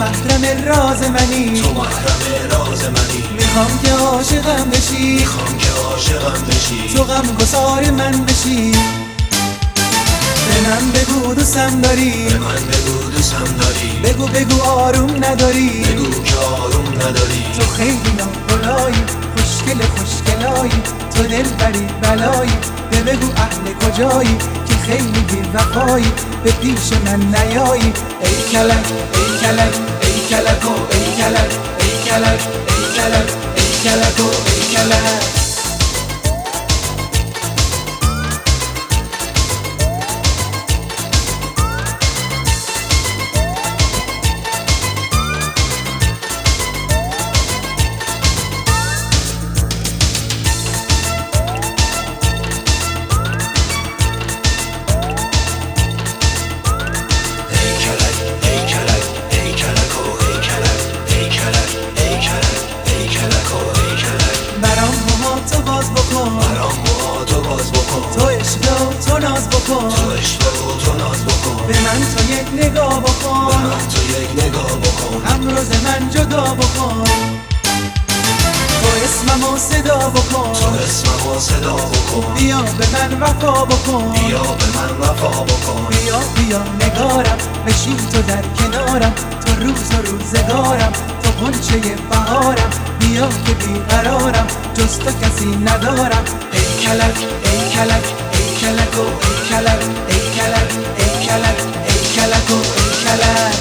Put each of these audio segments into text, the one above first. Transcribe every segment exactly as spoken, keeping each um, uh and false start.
محرم راز منی، تو محرم راز منی. میخوام که عاشقم بشی، میخوام که عاشقم بشی. تو غمگسار من بشی. به من بگو دوستم داری، به من بگو دوستم داری. بگو بگو آروم نداری، بگو که آروم نداری. تو خیلی ناقلایی، خوشگل خوشگلایی، تو دل بری بلایی. به بگو اهل کجایی که خیلی بی وفایی، به پیش من نیایی. ای کلک ای کلک ای کلک و ای کلک ای کلک ای کلک ای کلک و ای کلک. تو عشق و تو ناز بکن، تو عشق و تو ناز بکن. به من تو یک نگاه بکن، به من تو یک نگاه بکن. هم روز من جدا بکن. تو اسممو صدا بکن، تو اسممو صدا بکن. بیا به من وفا بکن، بیا به من وفا بکن. بیا بیا نگارم، بشین تو در کنارم. تو روز و روزگارم، تو غنچه بهارم. بیا که بیقرارم، جز تو کسی ندارم. ای کلک ای کلک ای کلک و ای کلک ای کلک ای کلک ای کلک و ای کلک.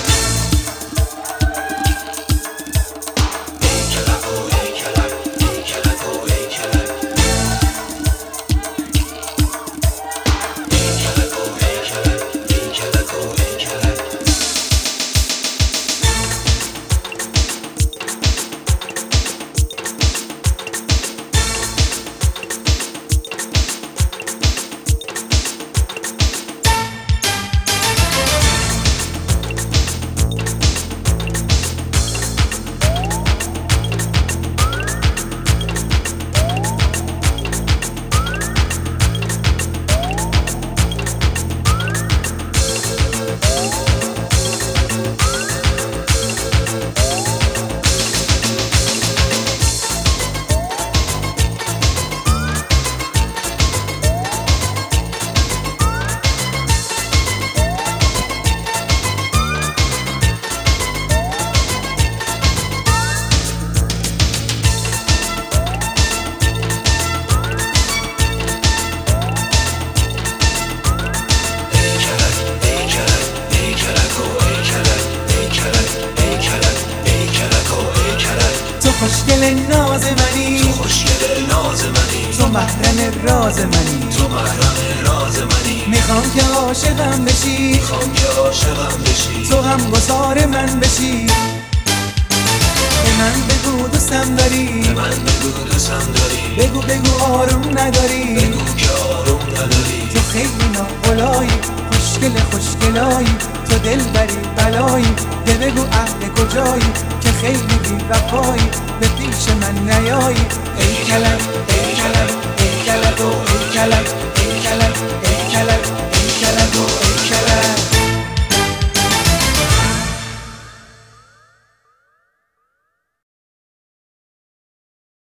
خوشگل ناز منی، تو خوشگل ناز منی. تو محرم راز منی، تو محرم راز منی. میخوام که عاشقم بشی، میخوام که عاشقم بشی. تو غمگسار من بشی. به من بگو دوستم داری، به من بگو دوستم داری. بگو بگو آروم نداری، بگو که آروم نداری. تو خیلی ناقلایی، خوشگل خوشگلایی، تو دل بری بلایی. به بگو اهل کجایی که خیلی بی وفایی، به پیش من نیایی. ای کلک ای کلک ای کلک و ای کلک ای کلک ای کلک ای کلک و